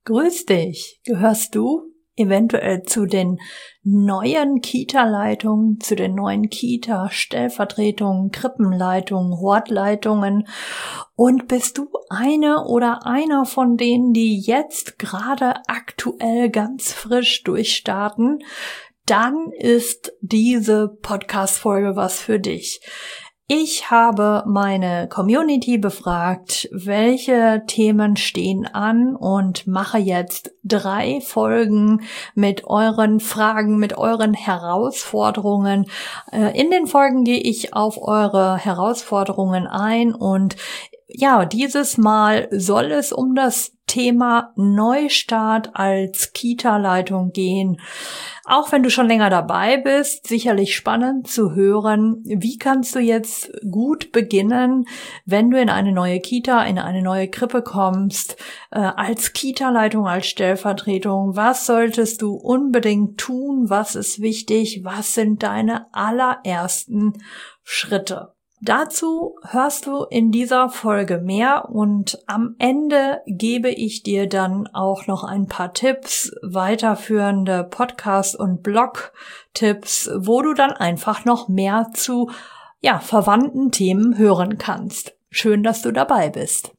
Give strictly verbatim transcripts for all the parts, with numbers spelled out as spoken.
Grüß dich. Gehörst du eventuell zu den neuen Kita-Leitungen, zu den neuen Kita-Stellvertretungen, Krippenleitungen, Hortleitungen? Und bist du eine oder einer von denen, die jetzt gerade aktuell ganz frisch durchstarten? Dann ist diese Podcast-Folge was für dich. Ich habe meine Community befragt, welche Themen stehen an und mache jetzt drei Folgen mit euren Fragen, mit euren Herausforderungen. In den Folgen gehe ich auf eure Herausforderungen ein und ja, dieses Mal soll es um das Thema Neustart als Kita-Leitung gehen. Auch wenn du schon länger dabei bist, sicherlich spannend zu hören, wie kannst du jetzt gut beginnen, wenn du in eine neue Kita, in eine neue Krippe kommst, äh, als Kita-Leitung, als Stellvertretung. Was solltest du unbedingt tun? Was ist wichtig? Was sind deine allerersten Schritte? Dazu hörst du in dieser Folge mehr und am Ende gebe ich dir dann auch noch ein paar Tipps, weiterführende Podcast- und Blog-Tipps, wo du dann einfach noch mehr zu ja, verwandten Themen hören kannst. Schön, dass du dabei bist.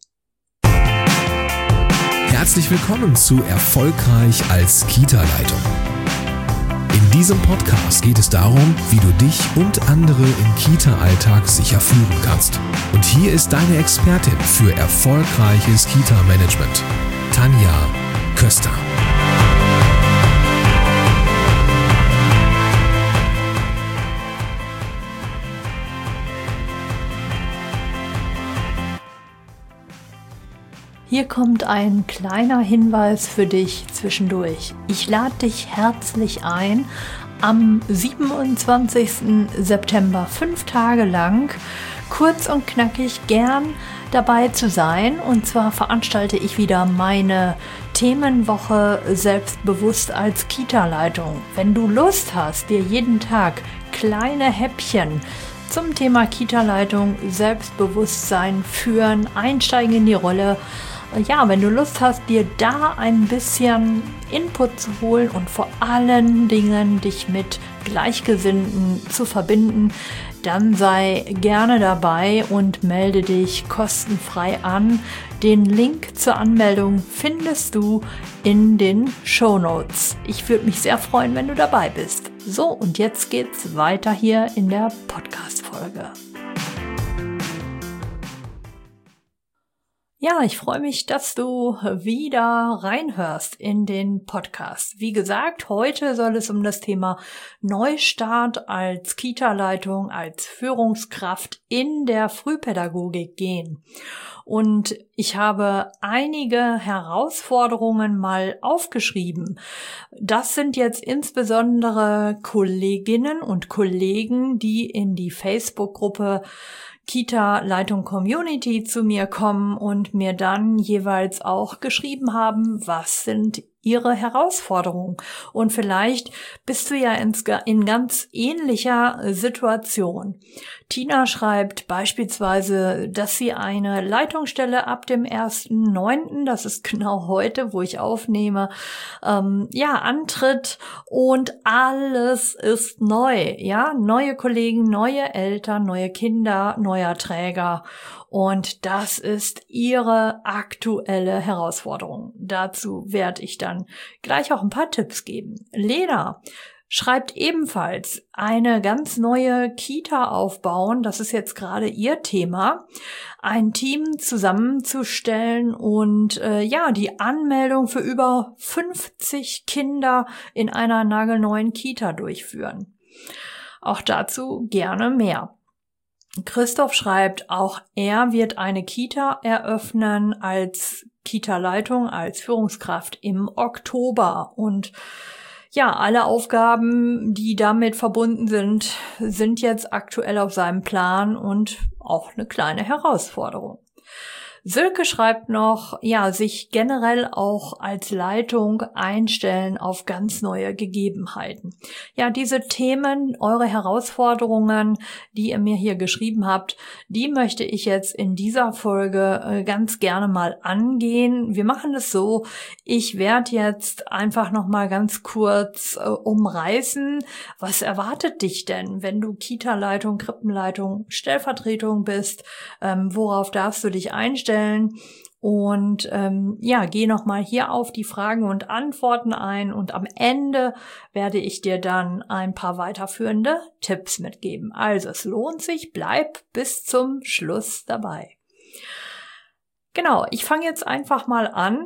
Herzlich willkommen zu Erfolgreich als Kita-Leitung. In diesem Podcast geht es darum, wie du dich und andere im Kita-Alltag sicher führen kannst. Und hier ist deine Expertin für erfolgreiches Kita-Management, Tanja Köster. Hier kommt ein kleiner Hinweis für dich zwischendurch. Ich lade dich herzlich ein, am siebenundzwanzigsten September fünf Tage lang kurz und knackig gern dabei zu sein. Und zwar veranstalte ich wieder meine Themenwoche Selbstbewusst als Kita-Leitung. Wenn du Lust hast, dir jeden Tag kleine Häppchen zum Thema Kita-Leitung, Selbstbewusstsein führen, einsteigen in die Rolle, ja, wenn du Lust hast, dir da ein bisschen Input zu holen und vor allen Dingen dich mit Gleichgesinnten zu verbinden, dann sei gerne dabei und melde dich kostenfrei an. Den Link zur Anmeldung findest du in den Shownotes. Ich würde mich sehr freuen, wenn du dabei bist. So, und jetzt geht's weiter hier in der Podcast-Folge. Ja, ich freue mich, dass du wieder reinhörst in den Podcast. Wie gesagt, heute soll es um das Thema Neustart als Kita-Leitung, als Führungskraft in der Frühpädagogik gehen. Und ich habe einige Herausforderungen mal aufgeschrieben. Das sind jetzt insbesondere Kolleginnen und Kollegen, die in die Facebook-Gruppe Kita-Leitung Community zu mir kommen und mir dann jeweils auch geschrieben haben, was sind ihre Herausforderungen. Und vielleicht bist du ja in, in ganz ähnlicher Situation. Tina schreibt beispielsweise, dass sie eine Leitungsstelle ab dem ersten neunten, das ist genau heute, wo ich aufnehme, ähm, ja, antritt und alles ist neu, ja, neue Kollegen, neue Eltern, neue Kinder, neuer Träger. Und das ist ihre aktuelle Herausforderung. Dazu werde ich dann gleich auch ein paar Tipps geben. Lena schreibt ebenfalls eine ganz neue Kita aufbauen. Das ist jetzt gerade ihr Thema. Ein Team zusammenzustellen und äh, ja, die Anmeldung für über fünfzig Kinder in einer nagelneuen Kita durchführen. Auch dazu gerne mehr. Christoph schreibt, auch er wird eine Kita eröffnen als Kita-Leitung, als Führungskraft im Oktober. Und ja, alle Aufgaben, die damit verbunden sind, sind jetzt aktuell auf seinem Plan und auch eine kleine Herausforderung. Silke schreibt noch, ja, sich generell auch als Leitung einstellen auf ganz neue Gegebenheiten. Ja, diese Themen, eure Herausforderungen, die ihr mir hier geschrieben habt, die möchte ich jetzt in dieser Folge äh, ganz gerne mal angehen. Wir machen es so, ich werde jetzt einfach noch mal ganz kurz äh, umreißen, was erwartet dich denn, wenn du Kita-Leitung, Krippenleitung, Stellvertretung bist, ähm, worauf darfst du dich einstellen? Und ähm, ja, geh nochmal hier auf die Fragen und Antworten ein und am Ende werde ich dir dann ein paar weiterführende Tipps mitgeben. Also es lohnt sich, bleib bis zum Schluss dabei. Genau, ich fange jetzt einfach mal an.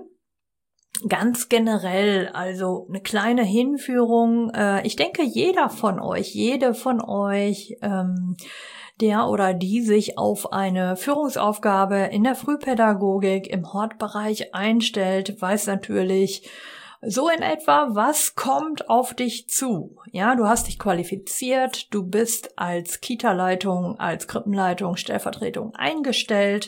Ganz generell, also eine kleine Hinführung. Äh, ich denke, jeder von euch, jede von euch, ähm, der oder die sich auf eine Führungsaufgabe in der Frühpädagogik im Hortbereich einstellt, weiß natürlich so in etwa, was kommt auf dich zu. Ja, du hast dich qualifiziert, du bist als Kita-Leitung, als Krippenleitung, Stellvertretung eingestellt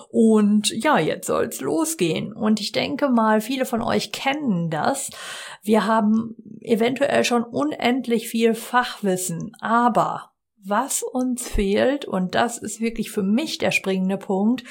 und ja, jetzt soll's losgehen. Und ich denke mal, viele von euch kennen das. Wir haben eventuell schon unendlich viel Fachwissen, aber was uns fehlt, und das ist wirklich für mich der springende Punkt,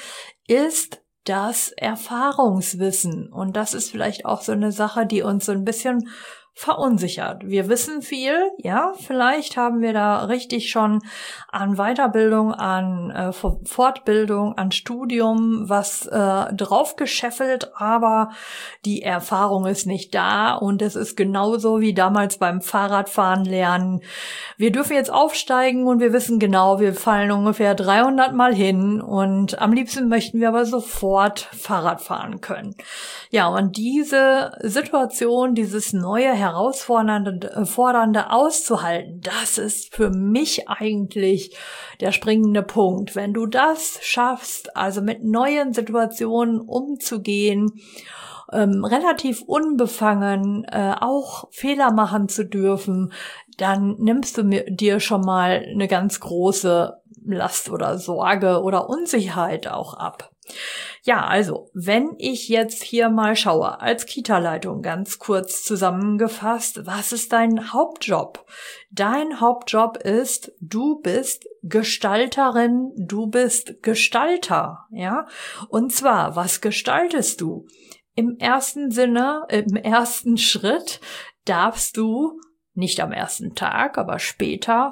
ist das Erfahrungswissen. Und das ist vielleicht auch so eine Sache, die uns so ein bisschen verunsichert. Wir wissen viel, ja, vielleicht haben wir da richtig schon an Weiterbildung, an äh, Fortbildung, an Studium was äh, draufgescheffelt, aber die Erfahrung ist nicht da und es ist genauso wie damals beim Fahrradfahren lernen. Wir dürfen jetzt aufsteigen und wir wissen genau, wir fallen ungefähr dreihundert Mal hin und am liebsten möchten wir aber sofort Fahrrad fahren können. Ja, und diese Situation, dieses neue Herausfordernde fordernde auszuhalten, das ist für mich eigentlich der springende Punkt. Wenn du das schaffst, also mit neuen Situationen umzugehen, ähm, relativ unbefangen, äh, auch Fehler machen zu dürfen, dann nimmst du mir, dir schon mal eine ganz große Last oder Sorge oder Unsicherheit auch ab. Ja, also, wenn ich jetzt hier mal schaue, als Kita-Leitung ganz kurz zusammengefasst, was ist dein Hauptjob? Dein Hauptjob ist, du bist Gestalterin, du bist Gestalter, ja? Und zwar, was gestaltest du? Im ersten Sinne, im ersten Schritt darfst du, nicht am ersten Tag, aber später,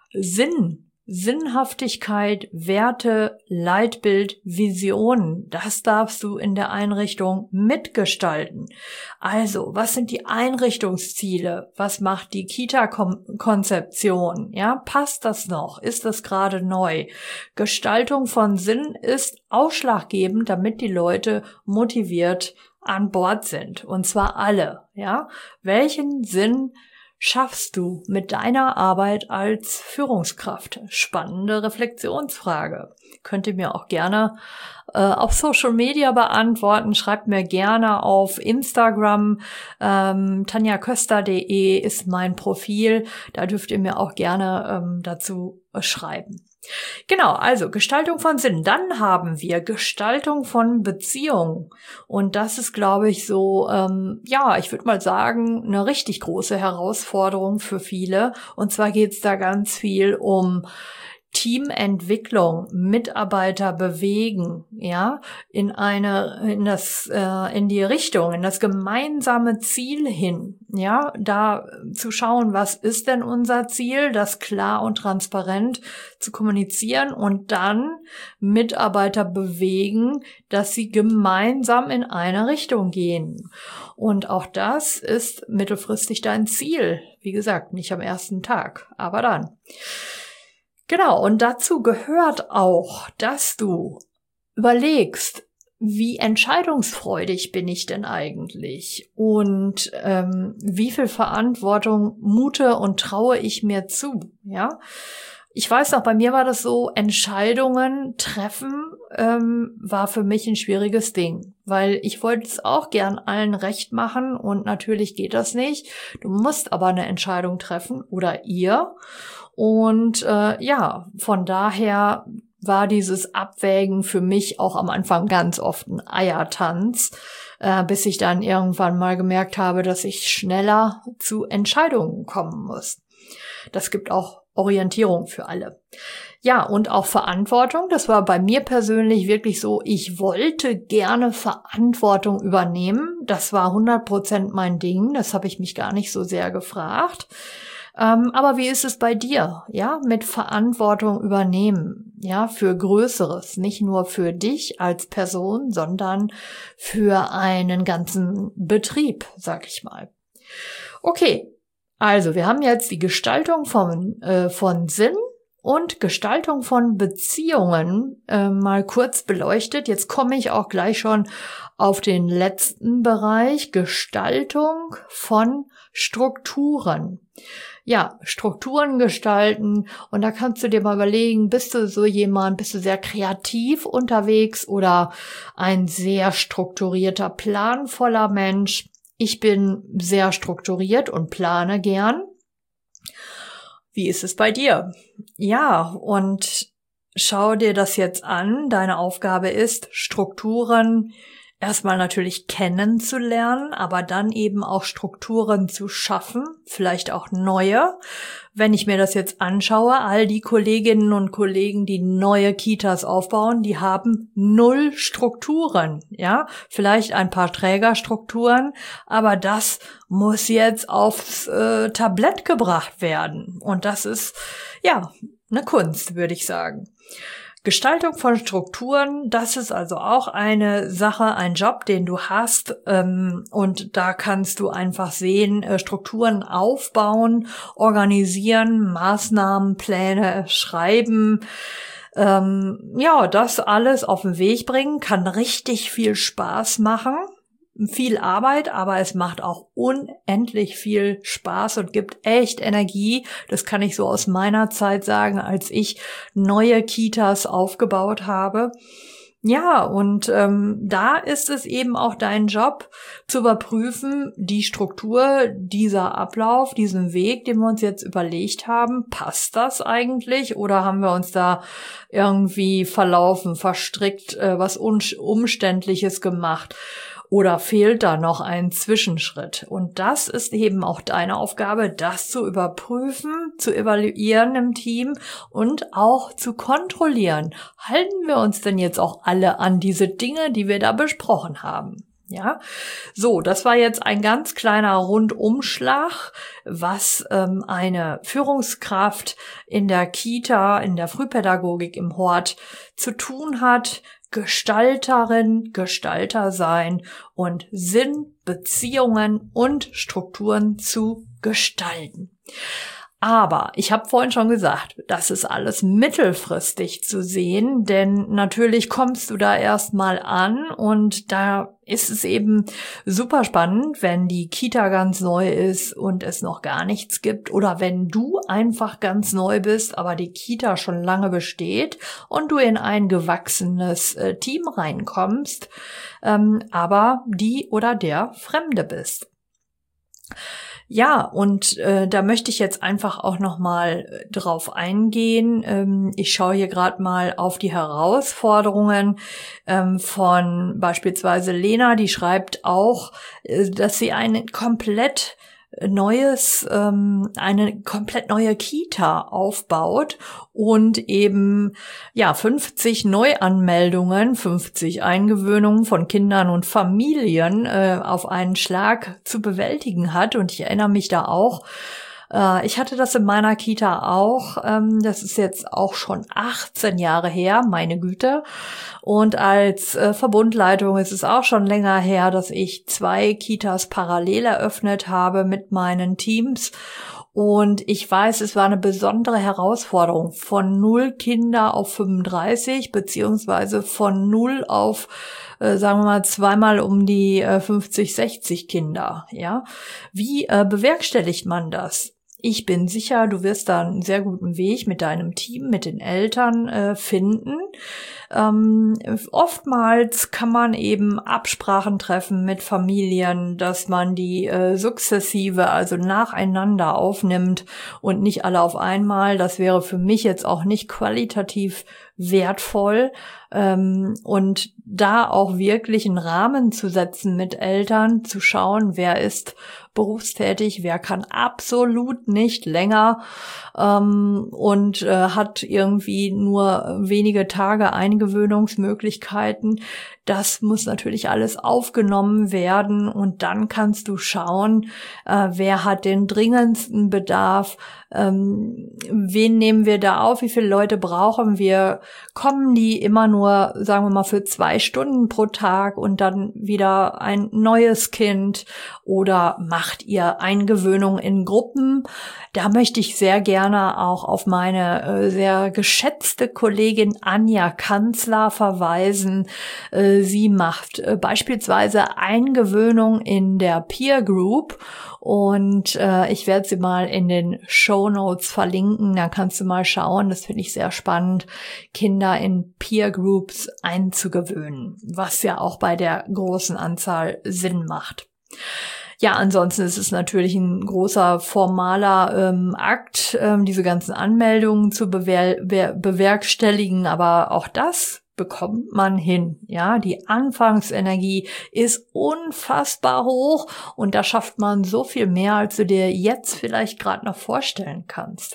Sinn Sinnhaftigkeit, Werte, Leitbild, Visionen, das darfst du in der Einrichtung mitgestalten. Also, was sind die Einrichtungsziele? Was macht die Kita-Konzeption? Ja, passt das noch? Ist das gerade neu? Gestaltung von Sinn ist ausschlaggebend, damit die Leute motiviert an Bord sind. Und zwar alle, ja. Welchen Sinn schaffst du mit deiner Arbeit als Führungskraft? Spannende Reflexionsfrage. Könnt ihr mir auch gerne äh, auf Social Media beantworten. Schreibt mir gerne auf Instagram. Ähm, tanja köster punkt de ist mein Profil. Da dürft ihr mir auch gerne ähm, dazu äh, schreiben. Genau, also Gestaltung von Sinn. Dann haben wir Gestaltung von Beziehungen. Und das ist, glaube ich, so, ähm, ja, ich würde mal sagen, eine richtig große Herausforderung für viele. Und zwar geht es da ganz viel um Teamentwicklung, Mitarbeiter bewegen, ja, in eine, in das, äh, in die Richtung, in das gemeinsame Ziel hin, ja, da zu schauen, was ist denn unser Ziel, das klar und transparent zu kommunizieren und dann Mitarbeiter bewegen, dass sie gemeinsam in eine Richtung gehen. Und auch das ist mittelfristig dein Ziel. Wie gesagt, nicht am ersten Tag, aber dann. Genau, und dazu gehört auch, dass du überlegst, wie entscheidungsfreudig bin ich denn eigentlich und ähm, wie viel Verantwortung mute und traue ich mir zu, ja? Ich weiß noch, bei mir war das so, Entscheidungen treffen ähm, war für mich ein schwieriges Ding, weil ich wollte es auch gern allen recht machen und natürlich geht das nicht. Du musst aber eine Entscheidung treffen oder ihr. Und äh, ja, von daher war dieses Abwägen für mich auch am Anfang ganz oft ein Eiertanz, äh, bis ich dann irgendwann mal gemerkt habe, dass ich schneller zu Entscheidungen kommen muss. Das gibt auch Orientierung für alle. Ja, und auch Verantwortung. Das war bei mir persönlich wirklich so, ich wollte gerne Verantwortung übernehmen. Das war hundert Prozent mein Ding. Das habe ich mich gar nicht so sehr gefragt. Ähm, aber wie ist es bei dir? Ja, mit Verantwortung übernehmen, ja, für Größeres, nicht nur für dich als Person, sondern für einen ganzen Betrieb, sag ich mal. Okay, also wir haben jetzt die Gestaltung von, äh, von Sinn und Gestaltung von Beziehungen äh, mal kurz beleuchtet. Jetzt komme ich auch gleich schon auf den letzten Bereich, Gestaltung von Strukturen. Ja, Strukturen gestalten, und da kannst du dir mal überlegen, bist du so jemand, bist du sehr kreativ unterwegs oder ein sehr strukturierter, planvoller Mensch? Ich bin sehr strukturiert und plane gern. Wie ist es bei dir? Ja, und schau dir das jetzt an. Deine Aufgabe ist, Strukturen erstmal natürlich kennenzulernen, aber dann eben auch Strukturen zu schaffen, vielleicht auch neue. Wenn ich mir das jetzt anschaue, all die Kolleginnen und Kollegen, die neue Kitas aufbauen, die haben null Strukturen, ja, vielleicht ein paar Trägerstrukturen, aber das muss jetzt aufs äh, Tablett gebracht werden. Und das ist, ja, eine Kunst, würde ich sagen. Gestaltung von Strukturen, das ist also auch eine Sache, ein Job, den du hast, ähm, und da kannst du einfach sehen, äh, Strukturen aufbauen, organisieren, Maßnahmen, Pläne schreiben, ähm, ja, das alles auf den Weg bringen, kann richtig viel Spaß machen. Viel Arbeit, aber es macht auch unendlich viel Spaß und gibt echt Energie. Das kann ich so aus meiner Zeit sagen, als ich neue Kitas aufgebaut habe. Ja, und ähm, da ist es eben auch dein Job zu überprüfen, die Struktur, dieser Ablauf, diesen Weg, den wir uns jetzt überlegt haben, passt das eigentlich oder haben wir uns da irgendwie verlaufen, verstrickt, äh, was Umständliches gemacht? Oder fehlt da noch ein Zwischenschritt? Und das ist eben auch deine Aufgabe, das zu überprüfen, zu evaluieren im Team und auch zu kontrollieren. Halten wir uns denn jetzt auch alle an diese Dinge, die wir da besprochen haben? Ja, so, das war jetzt ein ganz kleiner Rundumschlag, was ähm, eine Führungskraft in der Kita, in der Frühpädagogik im Hort zu tun hat. Gestalterin, Gestalter sein und Sinn, Beziehungen und Strukturen zu gestalten. Aber ich habe vorhin schon gesagt, das ist alles mittelfristig zu sehen, denn natürlich kommst du da erstmal an und da ist es eben super spannend, wenn die Kita ganz neu ist und es noch gar nichts gibt oder wenn du einfach ganz neu bist, aber die Kita schon lange besteht und du in ein gewachsenes äh, Team reinkommst, ähm, aber die oder der Fremde bist. Ja, und äh, da möchte ich jetzt einfach auch nochmal drauf eingehen. Ähm, ich schaue hier gerade mal auf die Herausforderungen ähm, von beispielsweise Lena, die schreibt auch, äh, dass sie ein komplett neues, ähm, eine komplett neue Kita aufbaut und eben, ja, fünfzig Neuanmeldungen, fünfzig Eingewöhnungen von Kindern und Familien äh, auf einen Schlag zu bewältigen hat. Und ich erinnere mich da auch, äh, ich hatte das in meiner Kita auch, ähm, das ist jetzt auch schon achtzehn Jahre her, meine Güte. Und als äh, Verbundleitung ist es auch schon länger her, dass ich zwei Kitas parallel eröffnet habe mit meinen Teams. Und ich weiß, es war eine besondere Herausforderung, von null Kinder auf fünfunddreißig, beziehungsweise von null auf, äh, sagen wir mal, zweimal um die äh, fünfzig, sechzig Kinder. Ja, wie äh, bewerkstelligt man das? Ich bin sicher, du wirst da einen sehr guten Weg mit deinem Team, mit den Eltern äh, finden. Ähm, oftmals kann man eben Absprachen treffen mit Familien, dass man die äh, sukzessive, also nacheinander aufnimmt und nicht alle auf einmal. Das wäre für mich jetzt auch nicht qualitativ wertvoll. Ähm, und da auch wirklich einen Rahmen zu setzen mit Eltern, zu schauen, wer ist berufstätig, wer kann absolut nicht länger ähm, und äh, hat irgendwie nur wenige Tage Eingewöhnungsmöglichkeiten. Das muss natürlich alles aufgenommen werden und dann kannst du schauen, äh, wer hat den dringendsten Bedarf, ähm, wen nehmen wir da auf, wie viele Leute brauchen wir, kommen die immer nur, sagen wir mal, für zwei Stunden pro Tag und dann wieder ein neues Kind oder macht ihr Eingewöhnung in Gruppen? Da möchte ich sehr gerne auch auf meine äh, sehr geschätzte Kollegin Anja Kanzler verweisen. Äh, sie macht äh, beispielsweise Eingewöhnung in der Peer Group und äh, ich werde sie mal in den Shownotes verlinken. Da kannst du mal schauen, das finde ich sehr spannend, Kinder in Peer Groups einzugewöhnen, was ja auch bei der großen Anzahl Sinn macht. Ja, ansonsten ist es natürlich ein großer formaler ähm, Akt, ähm, diese ganzen Anmeldungen zu bewer- be- bewerkstelligen, aber auch das bekommt man hin. Ja, die Anfangsenergie ist unfassbar hoch und da schafft man so viel mehr, als du dir jetzt vielleicht gerade noch vorstellen kannst.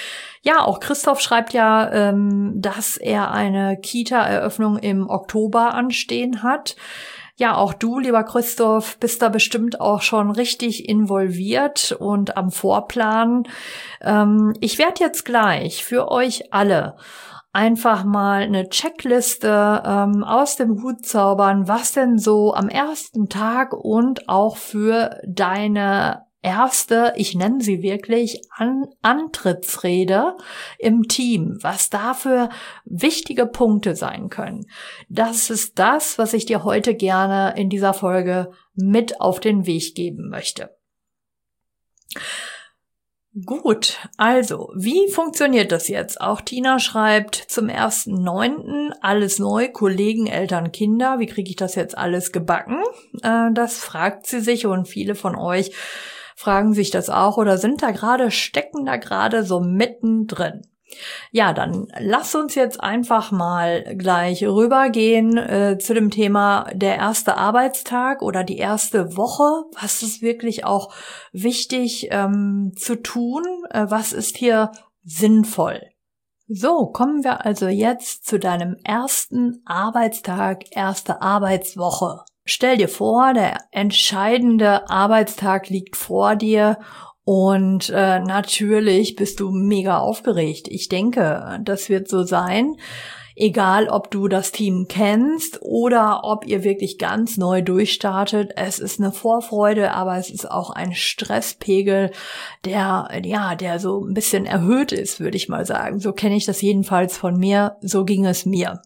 Ja, auch Christoph schreibt ja, ähm, dass er eine Kita-Eröffnung im Oktober anstehen hat. Ja, auch du, lieber Christoph, bist da bestimmt auch schon richtig involviert und am Vorplan. Ähm, ich werde jetzt gleich für euch alle einfach mal eine Checkliste ähm, aus dem Hut zaubern, was denn so am ersten Tag und auch für deine erste, ich nenne sie wirklich, An- Antrittsrede im Team, was dafür wichtige Punkte sein können. Das ist das, was ich dir heute gerne in dieser Folge mit auf den Weg geben möchte. Gut, also, wie funktioniert das jetzt? Auch Tina schreibt zum ersten neunten alles neu, Kollegen, Eltern, Kinder. Wie kriege ich das jetzt alles gebacken? Äh, das fragt sie sich und viele von euch fragen sich das auch oder sind da gerade, stecken da gerade so mittendrin. Ja, dann lass uns jetzt einfach mal gleich rübergehen äh, zu dem Thema der erste Arbeitstag oder die erste Woche. Was ist wirklich auch wichtig ähm, zu tun? Äh, was ist hier sinnvoll? So, kommen wir also jetzt zu deinem ersten Arbeitstag, erste Arbeitswoche. Stell dir vor, der entscheidende Arbeitstag liegt vor dir und äh, natürlich bist du mega aufgeregt. Ich denke, das wird so sein, egal ob du das Team kennst oder ob ihr wirklich ganz neu durchstartet. Es ist eine Vorfreude, aber es ist auch ein Stresspegel, der ja, der so ein bisschen erhöht ist, würde ich mal sagen. So kenne ich das jedenfalls von mir, so ging es mir.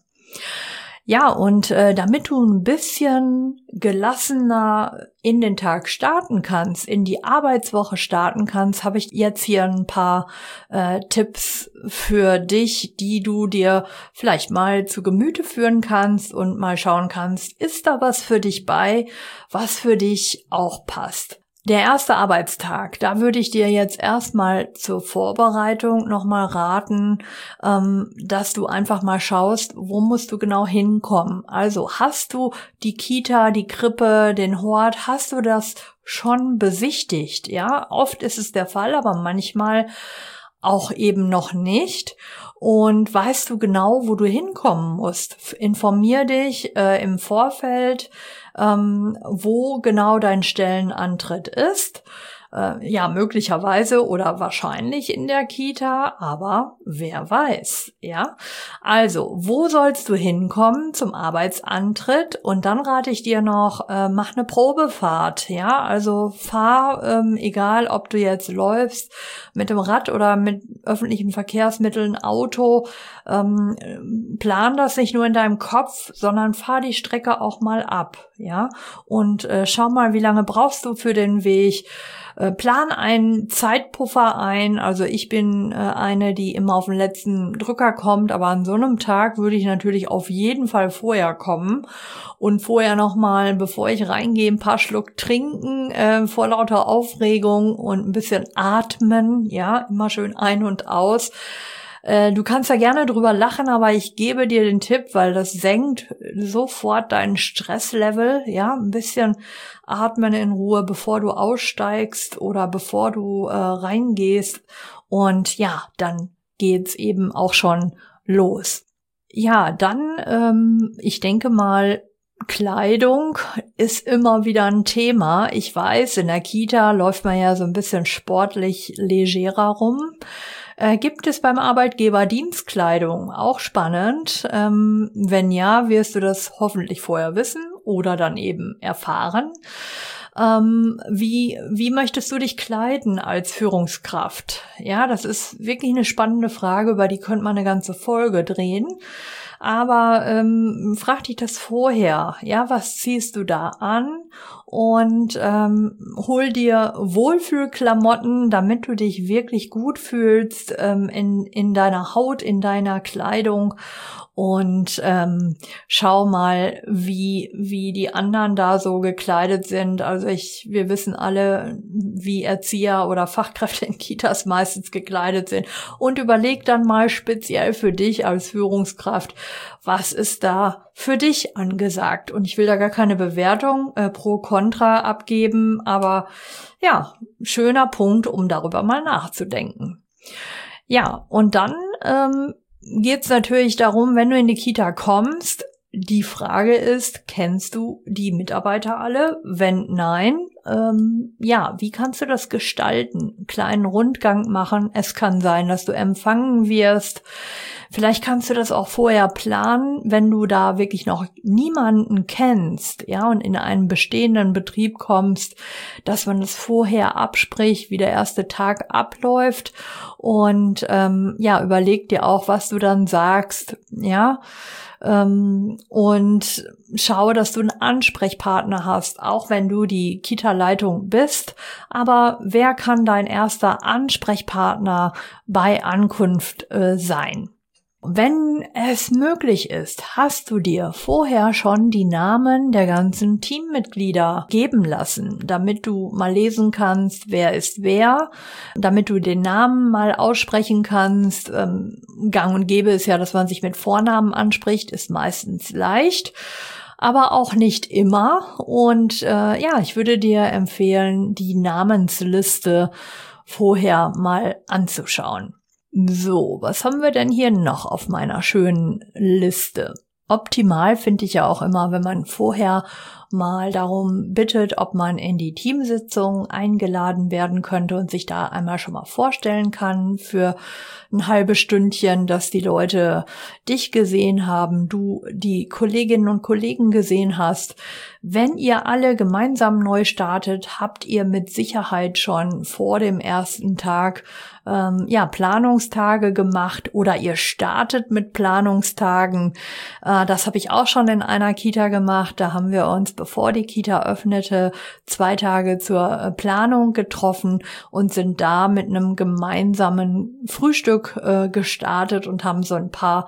Ja, und äh, damit du ein bisschen gelassener in den Tag starten kannst, in die Arbeitswoche starten kannst, habe ich jetzt hier ein paar äh, Tipps für dich, die du dir vielleicht mal zu Gemüte führen kannst und mal schauen kannst, ist da was für dich bei, was für dich auch passt. Der erste Arbeitstag, da würde ich dir jetzt erstmal zur Vorbereitung nochmal raten, ähm, dass du einfach mal schaust, wo musst du genau hinkommen. Also hast du die Kita, die Krippe, den Hort, hast du das schon besichtigt? Ja, oft ist es der Fall, aber manchmal auch eben noch nicht. Und weißt du genau, wo du hinkommen musst? Informier dich äh, im Vorfeld, ähm, wo genau dein Stellenantritt ist. Äh, ja, möglicherweise oder wahrscheinlich in der Kita, aber wer weiß, ja. Also, wo sollst du hinkommen zum Arbeitsantritt? Und dann rate ich dir noch, äh, mach eine Probefahrt, ja. Also fahr, ähm, egal ob du jetzt läufst, mit dem Rad oder mit öffentlichen Verkehrsmitteln, Auto, ähm, plan das nicht nur in deinem Kopf, sondern fahr die Strecke auch mal ab, ja. Und äh, schau mal, wie lange brauchst du für den Weg? Plan einen Zeitpuffer ein, also ich bin äh, eine, die immer auf den letzten Drücker kommt, aber an so einem Tag würde ich natürlich auf jeden Fall vorher kommen und vorher nochmal, bevor ich reingehe, ein paar Schluck trinken, äh, vor lauter Aufregung und ein bisschen atmen, ja, immer schön ein und aus. Äh, du kannst ja gerne drüber lachen, aber ich gebe dir den Tipp, weil das senkt sofort dein Stresslevel. Ja, ein bisschen atmen in Ruhe, bevor du aussteigst oder bevor du äh, reingehst. Und ja, dann geht's eben auch schon los. Ja, dann, ähm, ich denke mal, Kleidung ist immer wieder ein Thema. Ich weiß, in der Kita läuft man ja so ein bisschen sportlich legerer rum. Äh, gibt es beim Arbeitgeber Dienstkleidung? Auch spannend. Ähm, wenn ja, wirst du das hoffentlich vorher wissen oder dann eben erfahren. Ähm, wie, wie möchtest du dich kleiden als Führungskraft? Ja, das ist wirklich eine spannende Frage, über die könnte man eine ganze Folge drehen. Aber ähm, frag dich das vorher, ja, was ziehst du da an? Und ähm, hol dir Wohlfühlklamotten, damit du dich wirklich gut fühlst ähm, in in deiner Haut, in deiner Kleidung. Und ähm, schau mal, wie wie die anderen da so gekleidet sind. Also ich, wir wissen alle, wie Erzieher oder Fachkräfte in Kitas meistens gekleidet sind. Und überleg dann mal speziell für dich als Führungskraft, was ist da für dich angesagt? Und ich will da gar keine Bewertung äh, pro Kontra abgeben, aber ja, schöner Punkt, um darüber mal nachzudenken. Ja, und dann ähm, geht es natürlich darum, wenn du in die Kita kommst, die Frage ist, kennst du die Mitarbeiter alle? Wenn nein, ähm, ja, wie kannst du das gestalten? Einen kleinen Rundgang machen. Es kann sein, dass du empfangen wirst. Vielleicht kannst du das auch vorher planen, wenn du da wirklich noch niemanden kennst, ja, und in einen bestehenden Betrieb kommst, dass man das vorher abspricht, wie der erste Tag abläuft und ähm, ja, überleg dir auch, was du dann sagst, ja, ähm, und schau, dass du einen Ansprechpartner hast, auch wenn du die Kita-Leitung bist, aber wer kann dein erster Ansprechpartner bei Ankunft äh, sein? Wenn es möglich ist, hast du dir vorher schon die Namen der ganzen Teammitglieder geben lassen, damit du mal lesen kannst, wer ist wer, damit du den Namen mal aussprechen kannst. Ähm, gang und gäbe ist ja, dass man sich mit Vornamen anspricht, ist meistens leicht, aber auch nicht immer. Und äh, ja, ich würde dir empfehlen, die Namensliste vorher mal anzuschauen. So, was haben wir denn hier noch auf meiner schönen Liste? Optimal finde ich ja auch immer, wenn man vorher mal darum bittet, ob man in die Teamsitzung eingeladen werden könnte und sich da einmal schon mal vorstellen kann für ein halbes Stündchen, dass die Leute dich gesehen haben, du die Kolleginnen und Kollegen gesehen hast. Wenn ihr alle gemeinsam neu startet, habt ihr mit Sicherheit schon vor dem ersten Tag ähm, ja Planungstage gemacht oder ihr startet mit Planungstagen. Äh, das habe ich auch schon in einer Kita gemacht. Da haben wir uns, bevor die Kita öffnete, zwei Tage zur äh, Planung getroffen und sind da mit einem gemeinsamen Frühstück äh, gestartet und haben so ein paar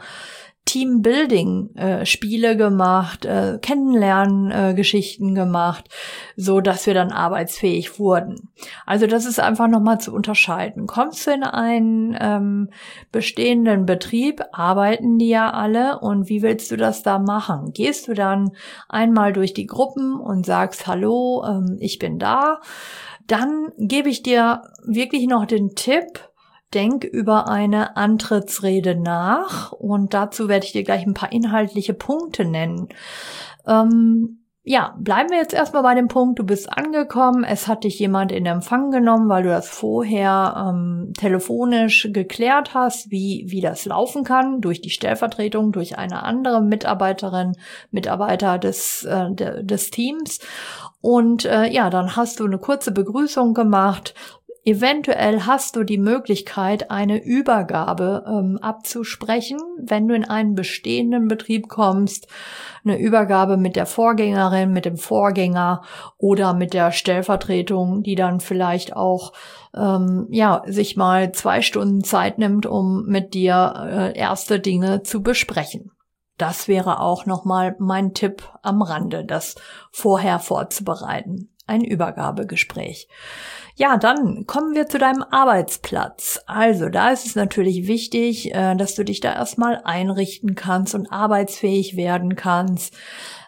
Teambuilding-Spiele äh, gemacht, äh, Kennenlernen-Geschichten äh, gemacht, so dass wir dann arbeitsfähig wurden. Also das ist einfach nochmal zu unterscheiden. Kommst du in einen ähm, bestehenden Betrieb, arbeiten die ja alle und wie willst du das da machen? Gehst du dann einmal durch die Gruppen und sagst, hallo, ähm, ich bin da? Dann gebe ich dir wirklich noch den Tipp, denk über eine Antrittsrede nach und dazu werde ich dir gleich ein paar inhaltliche Punkte nennen. Ähm, ja, bleiben wir jetzt erstmal bei dem Punkt, du bist angekommen, es hat dich jemand in Empfang genommen, weil du das vorher ähm, telefonisch geklärt hast, wie wie das laufen kann, durch die Stellvertretung, durch eine andere Mitarbeiterin, Mitarbeiter des, äh, de, des Teams. Und äh, ja, dann hast du eine kurze Begrüßung gemacht. Eventuell hast du die Möglichkeit, eine Übergabe ähm, abzusprechen, wenn du in einen bestehenden Betrieb kommst, eine Übergabe mit der Vorgängerin, mit dem Vorgänger oder mit der Stellvertretung, die dann vielleicht auch ähm, ja sich mal zwei Stunden Zeit nimmt, um mit dir äh, erste Dinge zu besprechen. Das wäre auch nochmal mein Tipp am Rande, das vorher vorzubereiten. ein Übergabegespräch. Ja, dann kommen wir zu deinem Arbeitsplatz. Also da ist es natürlich wichtig, dass du dich da erstmal einrichten kannst und arbeitsfähig werden kannst.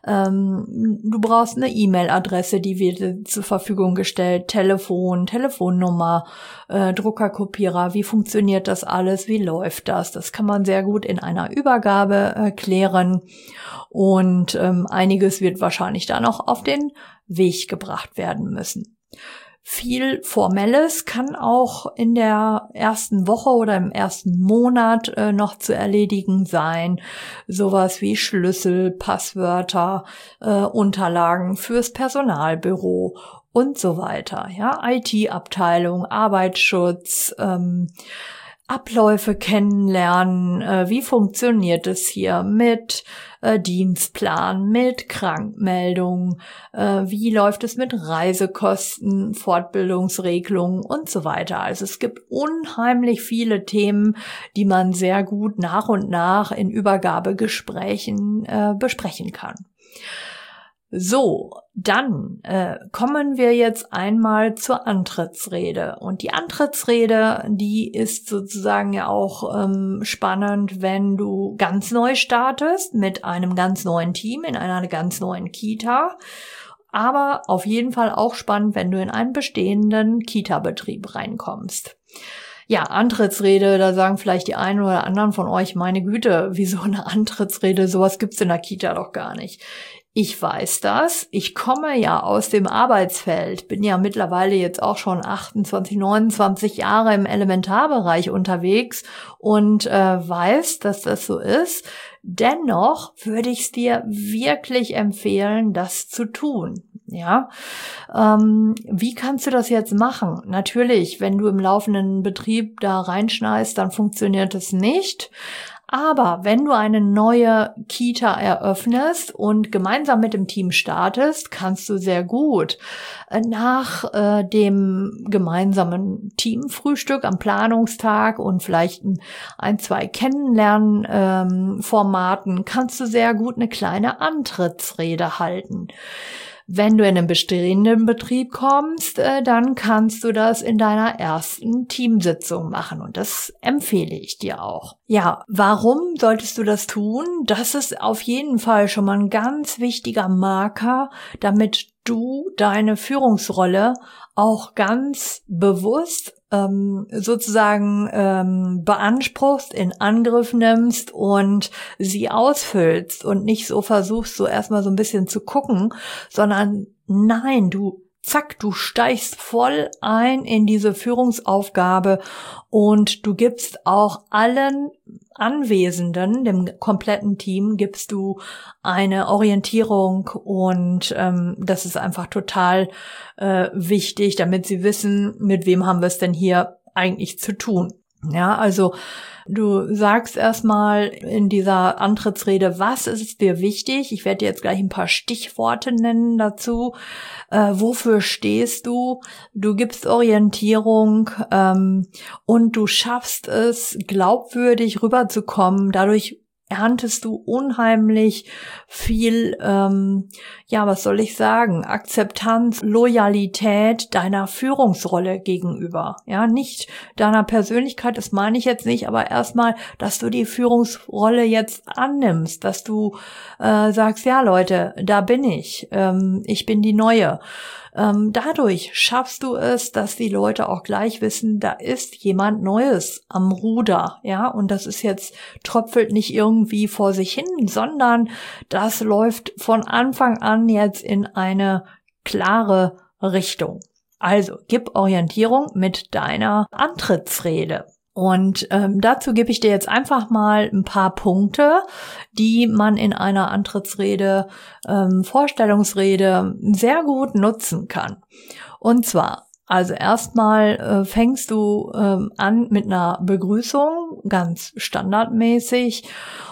Du brauchst eine E-Mail-Adresse, die wird dir zur Verfügung gestellt, Telefon, Telefonnummer, Druckerkopierer. Wie funktioniert das alles? Wie läuft das? Das kann man sehr gut in einer Übergabe klären. Und einiges wird wahrscheinlich da noch auf den Weg gebracht werden müssen. Viel Formelles kann auch in der ersten Woche oder im ersten Monat äh, noch zu erledigen sein. Sowas wie Schlüssel, Passwörter, äh, Unterlagen fürs Personalbüro und so weiter. Ja, I T-Abteilung, Arbeitsschutz, ähm, Abläufe kennenlernen, äh, wie funktioniert es hier mit äh, Dienstplan, mit Krankmeldung, äh, wie läuft es mit Reisekosten, Fortbildungsregelungen und so weiter. Also es gibt unheimlich viele Themen, die man sehr gut nach und nach in Übergabegesprächen äh, besprechen kann. So, dann äh, kommen wir jetzt einmal zur Antrittsrede. Und die Antrittsrede, die ist sozusagen ja auch ähm, spannend, wenn du ganz neu startest mit einem ganz neuen Team in einer ganz neuen Kita. Aber auf jeden Fall auch spannend, wenn du in einen bestehenden Kita-Betrieb reinkommst. Ja, Antrittsrede, da sagen vielleicht die einen oder anderen von euch, meine Güte, wieso eine Antrittsrede? Sowas gibt's in der Kita doch gar nicht. Ich weiß das. Ich komme ja aus dem Arbeitsfeld, bin ja mittlerweile jetzt auch schon achtundzwanzig, neunundzwanzig Jahre im Elementarbereich unterwegs und äh, weiß, dass das so ist. Dennoch würde ich es dir wirklich empfehlen, das zu tun. Ja, ähm, wie kannst du das jetzt machen? Natürlich, wenn du im laufenden Betrieb da reinschneist, dann funktioniert es nicht. Aber wenn du eine neue Kita eröffnest und gemeinsam mit dem Team startest, kannst du sehr gut nach äh, dem gemeinsamen Teamfrühstück am Planungstag und vielleicht ein, zwei Kennenlernformaten, ähm, kannst du sehr gut eine kleine Antrittsrede halten. Wenn du in einen bestehenden Betrieb kommst, äh, dann kannst du das in deiner ersten Teamsitzung machen und das empfehle ich dir auch. Ja, warum solltest du das tun? Das ist auf jeden Fall schon mal ein ganz wichtiger Marker, damit du deine Führungsrolle auch ganz bewusst ähm, sozusagen ähm, beanspruchst, in Angriff nimmst und sie ausfüllst und nicht so versuchst, so erstmal so ein bisschen zu gucken, sondern nein, du zack, du steigst voll ein in diese Führungsaufgabe und du gibst auch allen Anwesenden, dem kompletten Team, gibst du eine Orientierung und ähm, das ist einfach total äh, wichtig, damit sie wissen, mit wem haben wir es denn hier eigentlich zu tun. Ja, also du sagst erstmal in dieser Antrittsrede, was ist dir wichtig? Ich werde dir jetzt gleich ein paar Stichworte nennen dazu. Äh, wofür stehst du? Du gibst Orientierung ähm, und du schaffst es, glaubwürdig rüberzukommen. Dadurch erntest du unheimlich viel, ähm, ja, was soll ich sagen, Akzeptanz, Loyalität deiner Führungsrolle gegenüber. Ja, nicht deiner Persönlichkeit, das meine ich jetzt nicht, aber erstmal, dass du die Führungsrolle jetzt annimmst, dass du äh, sagst, ja Leute, da bin ich, ähm, ich bin die Neue. Ähm, dadurch schaffst du es, dass die Leute auch gleich wissen, da ist jemand Neues am Ruder, ja, und das ist jetzt, tröpfelt nicht irgendwie vor sich hin, sondern das läuft von Anfang an jetzt in eine klare Richtung. Also, gib Orientierung mit deiner Antrittsrede. Und ähm, dazu gebe ich dir jetzt einfach mal ein paar Punkte, die man in einer Antrittsrede, ähm, Vorstellungsrede sehr gut nutzen kann. Und zwar, also erstmal äh, fängst du ähm, an mit einer Begrüßung, ganz standardmäßig.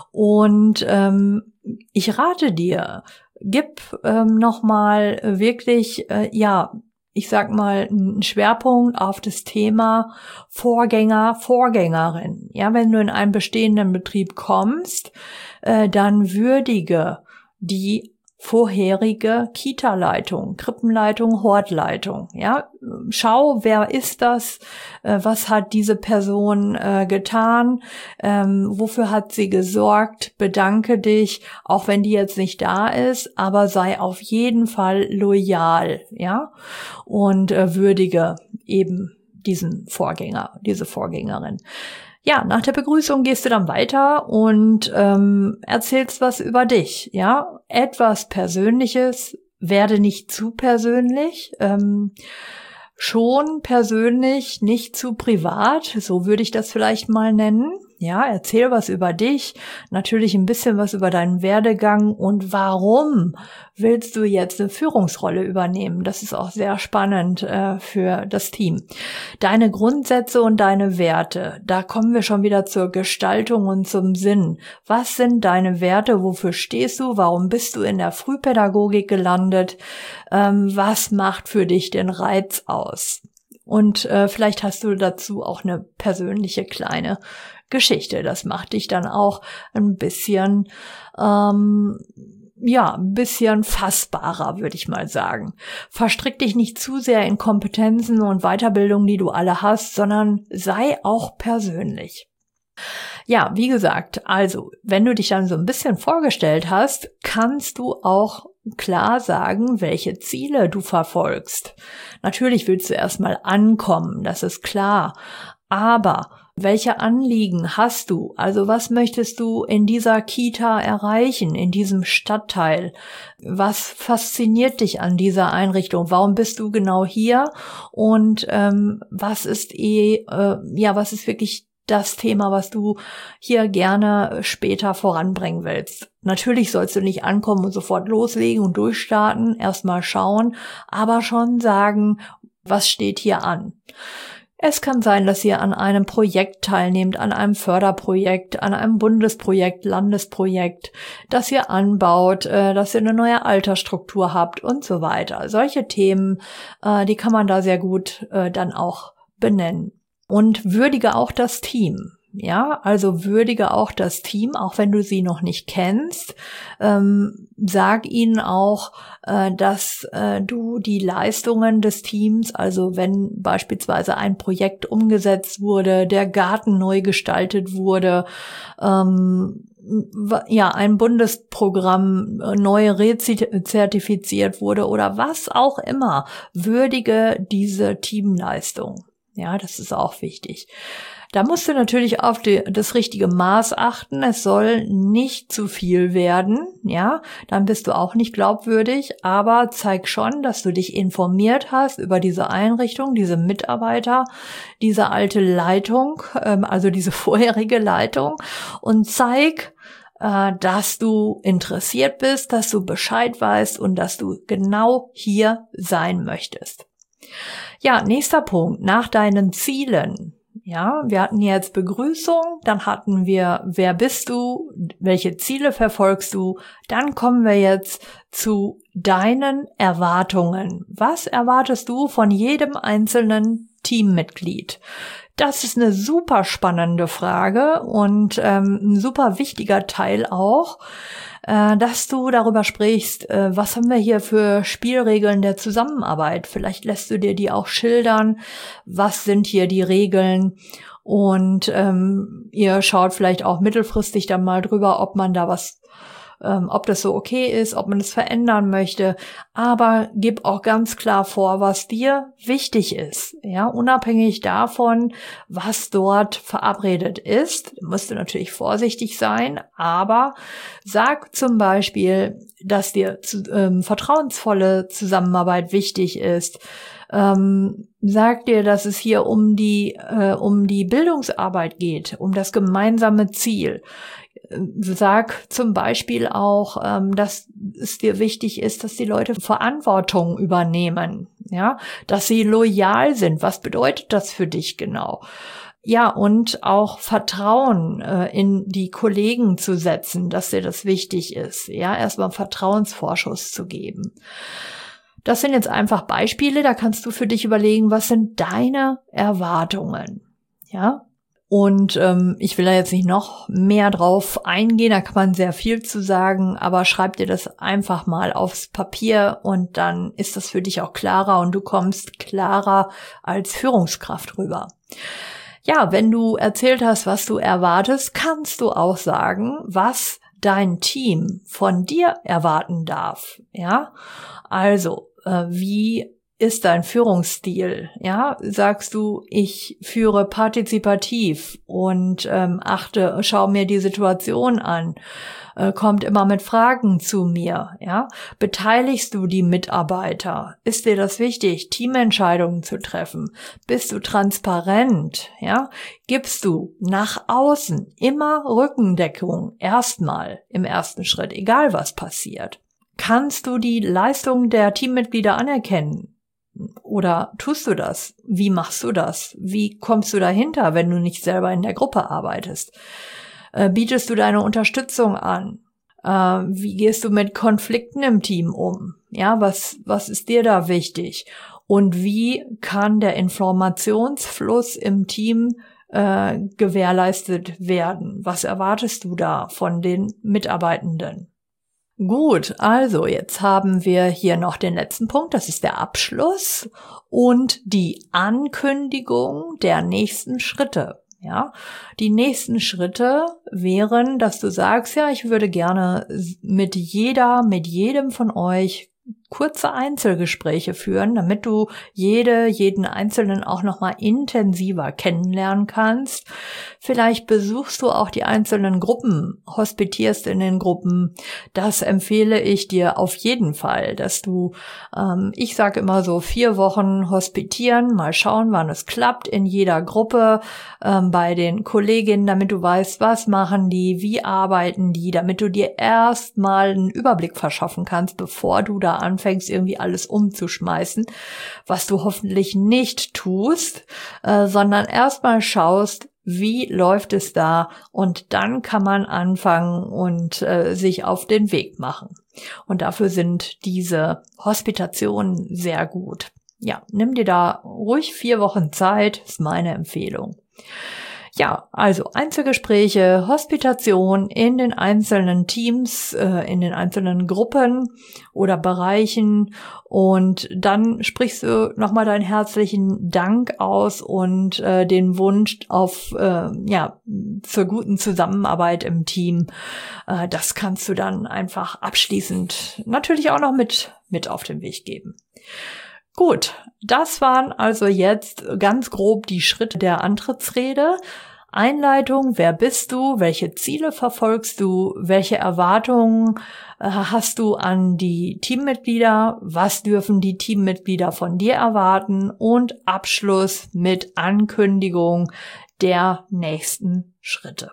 Und ähm, ich rate dir, gib ähm, nochmal wirklich, äh, ja, ich sag mal, einen Schwerpunkt auf das Thema Vorgänger, Vorgängerin. Ja, wenn du in einen bestehenden Betrieb kommst, äh, dann würdige die vorherige Kita-Leitung, Krippenleitung, Hortleitung. Ja, schau, wer ist das? Äh, was hat diese Person äh, getan? Ähm, wofür hat sie gesorgt? Bedanke dich, auch wenn die jetzt nicht da ist, aber sei auf jeden Fall loyal, ja, und äh, würdige eben diesen Vorgänger, diese Vorgängerin. Ja, nach der Begrüßung gehst du dann weiter und ähm, erzählst was über dich, ja, etwas Persönliches, werde nicht zu persönlich, ähm, schon persönlich, nicht zu privat, so würde ich das vielleicht mal nennen. Ja, erzähl was über dich, natürlich ein bisschen was über deinen Werdegang und warum willst du jetzt eine Führungsrolle übernehmen. Das ist auch sehr spannend äh, für das Team. Deine Grundsätze und deine Werte, da kommen wir schon wieder zur Gestaltung und zum Sinn. Was sind deine Werte? Wofür stehst du? Warum bist du in der Frühpädagogik gelandet? Ähm, was macht für dich den Reiz aus? Und äh, vielleicht hast du dazu auch eine persönliche kleine Geschichte. Das macht dich dann auch ein bisschen, ähm, ja, ein bisschen fassbarer, würde ich mal sagen. Verstrick dich nicht zu sehr in Kompetenzen und Weiterbildung, die du alle hast, sondern sei auch persönlich. Ja, wie gesagt, also, wenn du dich dann so ein bisschen vorgestellt hast, kannst du auch klar sagen, welche Ziele du verfolgst. Natürlich willst du erstmal ankommen, das ist klar. Aber welche Anliegen hast du? Also was möchtest du in dieser Kita erreichen, in diesem Stadtteil? Was fasziniert dich an dieser Einrichtung? Warum bist du genau hier? Und ähm, was ist eh, äh, ja, was ist wirklich das Thema, was du hier gerne später voranbringen willst? Natürlich sollst du nicht ankommen und sofort loslegen und durchstarten, erstmal schauen, aber schon sagen, was steht hier an? Es kann sein, dass ihr an einem Projekt teilnehmt, an einem Förderprojekt, an einem Bundesprojekt, Landesprojekt, dass ihr anbaut, äh, dass ihr eine neue Altersstruktur habt und so weiter. Solche Themen, äh, die kann man da sehr gut äh, dann auch benennen. Und würdige auch das Team. Ja, also würdige auch das Team, auch wenn du sie noch nicht kennst. Ähm, sag ihnen auch, äh, dass äh, du die Leistungen des Teams, also wenn beispielsweise ein Projekt umgesetzt wurde, der Garten neu gestaltet wurde, ähm, ja, ein Bundesprogramm neu rezertifiziert wurde oder was auch immer, würdige diese Teamleistung. Ja, das ist auch wichtig. Da musst du natürlich auf die, das richtige Maß achten. Es soll nicht zu viel werden, ja. Dann bist du auch nicht glaubwürdig, aber zeig schon, dass du dich informiert hast über diese Einrichtung, diese Mitarbeiter, diese alte Leitung, ähm, also diese vorherige Leitung und zeig, äh, dass du interessiert bist, dass du Bescheid weißt und dass du genau hier sein möchtest. Ja, nächster Punkt, nach deinen Zielen. Ja, wir hatten jetzt Begrüßung, dann hatten wir, wer bist du, welche Ziele verfolgst du, dann kommen wir jetzt zu deinen Erwartungen. Was erwartest du von jedem einzelnen Teammitglied? Das ist eine super spannende Frage und ähm, ein super wichtiger Teil auch, äh, dass du darüber sprichst, äh, was haben wir hier für Spielregeln der Zusammenarbeit. Vielleicht lässt du dir die auch schildern, was sind hier die Regeln und ähm, ihr schaut vielleicht auch mittelfristig dann mal drüber, ob man da was Ähm, ob das so okay ist, ob man es verändern möchte, aber gib auch ganz klar vor, was dir wichtig ist, ja, unabhängig davon, was dort verabredet ist. Du musst natürlich vorsichtig sein, aber sag zum Beispiel, dass dir zu, ähm, vertrauensvolle Zusammenarbeit wichtig ist. Ähm, sag dir, dass es hier um die äh, um die Bildungsarbeit geht, um das gemeinsame Ziel. Sag zum Beispiel auch, ähm, dass es dir wichtig ist, dass die Leute Verantwortung übernehmen, ja, dass sie loyal sind. Was bedeutet das für dich genau? Ja, und auch Vertrauen äh, in die Kollegen zu setzen, dass dir das wichtig ist, ja, erstmal Vertrauensvorschuss zu geben. Das sind jetzt einfach Beispiele, da kannst du für dich überlegen, was sind deine Erwartungen, ja? Und ähm, ich will da jetzt nicht noch mehr drauf eingehen, da kann man sehr viel zu sagen, aber schreib dir das einfach mal aufs Papier und dann ist das für dich auch klarer und du kommst klarer als Führungskraft rüber. Ja, wenn du erzählt hast, was du erwartest, kannst du auch sagen, was dein Team von dir erwarten darf. Ja, also äh, wie ist dein Führungsstil? Ja, sagst du, ich führe partizipativ und ähm, achte, schau mir die Situation an, äh, kommt immer mit Fragen zu mir. Ja, beteiligst du die Mitarbeiter? Ist dir das wichtig, Teamentscheidungen zu treffen? Bist du transparent? Ja, gibst du nach außen immer Rückendeckung erstmal im ersten Schritt, egal was passiert? Kannst du die Leistung der Teammitglieder anerkennen? Oder tust du das? Wie machst du das? Wie kommst du dahinter, wenn du nicht selber in der Gruppe arbeitest? Äh, bietest du deine Unterstützung an? Äh, wie gehst du mit Konflikten im Team um? Ja, was, was ist dir da wichtig? Und wie kann der Informationsfluss im Team äh, gewährleistet werden? Was erwartest du da von den Mitarbeitenden? Gut, also jetzt haben wir hier noch den letzten Punkt, das ist der Abschluss und die Ankündigung der nächsten Schritte. Ja, die nächsten Schritte wären, dass du sagst, ja, ich würde gerne mit jeder, mit jedem von euch kurze Einzelgespräche führen, damit du jede, jeden Einzelnen auch nochmal intensiver kennenlernen kannst. Vielleicht besuchst du auch die einzelnen Gruppen, hospitierst in den Gruppen. Das empfehle ich dir auf jeden Fall, dass du, ähm, ich sage immer so, vier Wochen hospitieren, mal schauen, wann es klappt in jeder Gruppe, ähm, bei den Kolleginnen, damit du weißt, was machen die, wie arbeiten die, damit du dir erstmal einen Überblick verschaffen kannst, bevor du da anfängst, irgendwie alles umzuschmeißen, was du hoffentlich nicht tust, äh, sondern erstmal schaust, wie läuft es da, und dann kann man anfangen und äh, sich auf den Weg machen. Und dafür sind diese Hospitationen sehr gut. Ja, nimm dir da ruhig vier Wochen Zeit, ist meine Empfehlung. Ja, also Einzelgespräche, Hospitation in den einzelnen Teams, äh, in den einzelnen Gruppen oder Bereichen, und dann sprichst du nochmal deinen herzlichen Dank aus und äh, den Wunsch auf äh, ja zur guten Zusammenarbeit im Team. Äh, das kannst du dann einfach abschließend natürlich auch noch mit mit auf den Weg geben. Gut, das waren also jetzt ganz grob die Schritte der Antrittsrede. Einleitung, wer bist du, welche Ziele verfolgst du, welche Erwartungen äh, hast du an die Teammitglieder, was dürfen die Teammitglieder von dir erwarten, und Abschluss mit Ankündigung der nächsten Schritte.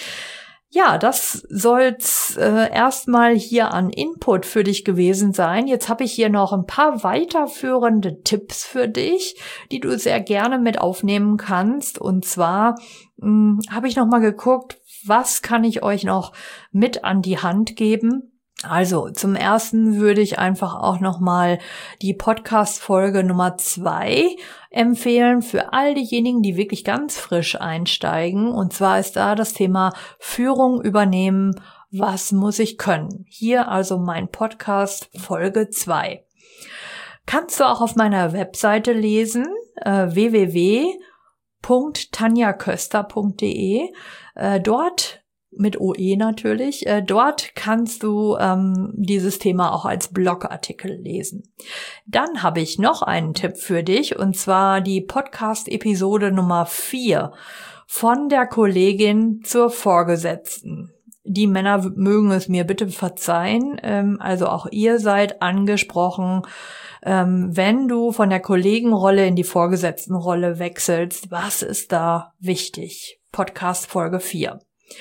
Ja, das soll's äh, erstmal hier an Input für dich gewesen sein. Jetzt habe ich hier noch ein paar weiterführende Tipps für dich, die du sehr gerne mit aufnehmen kannst. Und zwar mh, habe ich noch mal geguckt, was kann ich euch noch mit an die Hand geben. Also zum ersten würde ich einfach auch nochmal die Podcast-Folge Nummer zwei empfehlen für all diejenigen, die wirklich ganz frisch einsteigen. Und zwar ist da das Thema Führung übernehmen. Was muss ich können? Hier also mein Podcast Folge zwei. Kannst du auch auf meiner Webseite lesen, äh, w w w punkt tanja köster punkt d e. Äh, dort mit O E natürlich. Äh, dort kannst du ähm, dieses Thema auch als Blogartikel lesen. Dann habe ich noch einen Tipp für dich, und zwar die Podcast-Episode Nummer vier von der Kollegin zur Vorgesetzten. Die Männer mögen es mir bitte verzeihen, ähm, also auch ihr seid angesprochen, ähm, wenn du von der Kollegenrolle in die Vorgesetztenrolle wechselst. Was ist da wichtig? Podcast Folge vier.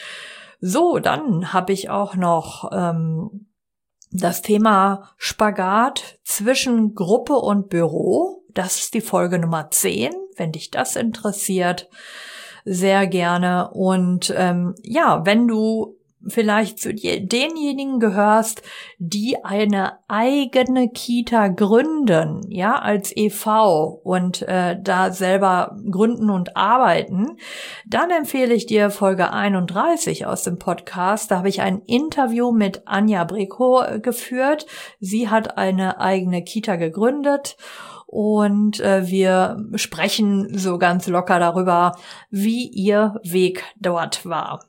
So, dann habe ich auch noch ähm, das Thema Spagat zwischen Gruppe und Büro. Das ist die Folge Nummer zehn, wenn dich das interessiert, sehr gerne. Und ähm, ja, wenn du vielleicht zu denjenigen gehörst, die eine eigene Kita gründen, ja, als E V und äh, da selber gründen und arbeiten, dann empfehle ich dir Folge einunddreißig aus dem Podcast. Da habe ich ein Interview mit Anja Brekow geführt. Sie hat eine eigene Kita gegründet. Und äh, wir sprechen so ganz locker darüber, wie ihr Weg dort war.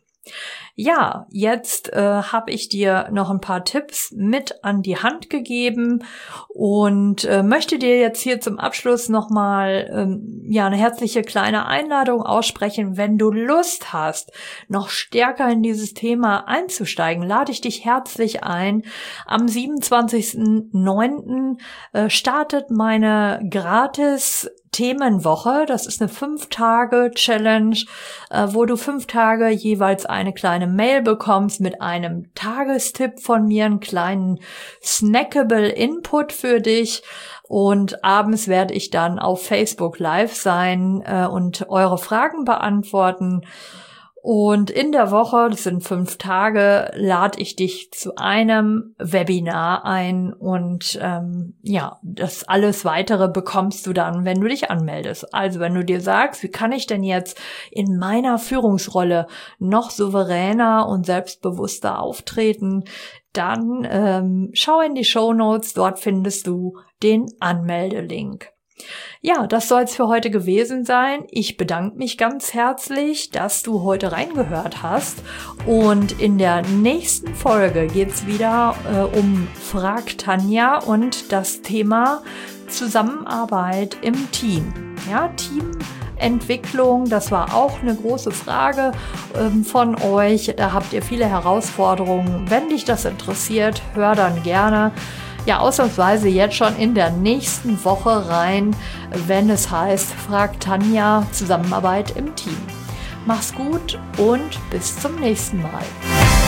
Ja, jetzt äh, habe ich dir noch ein paar Tipps mit an die Hand gegeben und äh, möchte dir jetzt hier zum Abschluss nochmal ähm, ja, eine herzliche kleine Einladung aussprechen. Wenn du Lust hast, noch stärker in dieses Thema einzusteigen, lade ich dich herzlich ein. Am siebenundzwanzigsten neunten äh, startet meine gratis Themenwoche. Das ist eine fünf-Tage-Challenge, äh, wo du fünf Tage jeweils eine kleine Mail bekommst mit einem Tagestipp von mir, einen kleinen snackable Input für dich. Und abends werde ich dann auf Facebook live sein äh, und eure Fragen beantworten. Und in der Woche, das sind fünf Tage, lade ich dich zu einem Webinar ein und ähm, ja, das alles Weitere bekommst du dann, wenn du dich anmeldest. Also wenn du dir sagst, wie kann ich denn jetzt in meiner Führungsrolle noch souveräner und selbstbewusster auftreten, dann ähm, schau in die Shownotes, dort findest du den Anmeldelink. Ja, das soll es für heute gewesen sein. Ich bedanke mich ganz herzlich, dass du heute reingehört hast. Und in der nächsten Folge geht's wieder äh, um Frag Tanja und das Thema Zusammenarbeit im Team. Ja, Teamentwicklung, das war auch eine große Frage ähm, von euch. Da habt ihr viele Herausforderungen. Wenn dich das interessiert, hör dann gerne ja ausnahmsweise jetzt schon in der nächsten Woche rein, wenn es heißt Frag Tanja, Zusammenarbeit im Team. Mach's gut und bis zum nächsten Mal.